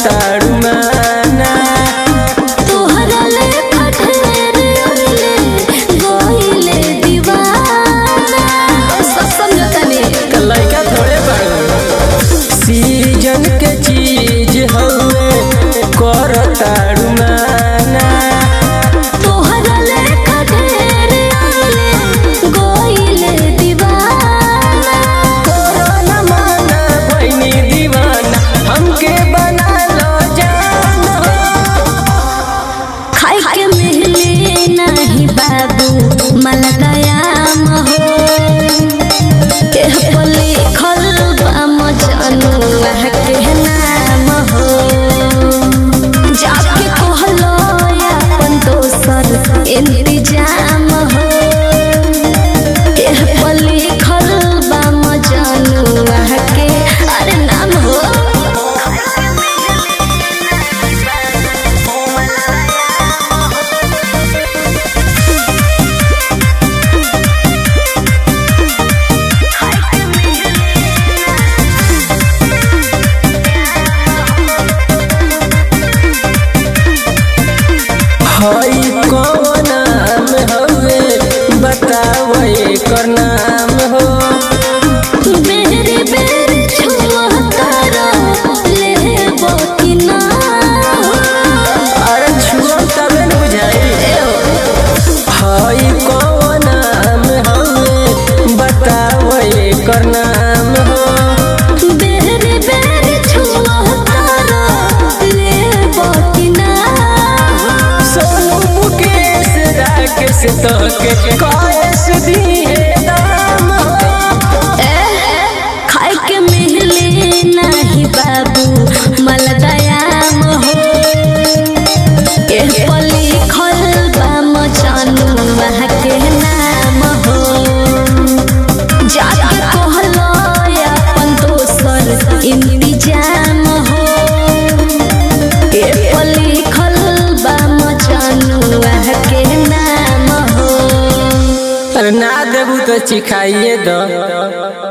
करतारू माना तोहरा लेखा ढेर ओइले गोइले दीवाना सब समझतानी लइका थोड़े बड़ सीजन के चीज हवे करतारू माना तोहरा लेखा ढेर ओइले गोइले दीवाना कोरोना माना भइनी दीवाना हमके बना लो जान खाई के मिले नहीं बाबू मलकायाम हो के पले खल बाम जनुआ के नाम हो जाके कहलो अपन दोसर इंतजाम हो के पले खल बाम जनुआ के अरे नाम हो हई कौन नाम हवे बताओ एकर नाम हो बेरी बेरी छुअतारा लेबो कि ना अरे छुआ तबे न बुझाई हई कौन नाम हवे बताओ एकर नाम हो बेरी बेरी छुअतारा लेबो कि ना सोनू मुकेश राकेश तोके कॉलेज दिए दाम खाई के मिले नहीं बाबू मलदयाम हो के पली खल बाम जनुआ के नाम हो जाके कहलो अपन दोसर इंतजाम हो के पली खल बाम जनुआ के नाम हो अरे ना देबू तो चिखाइए दो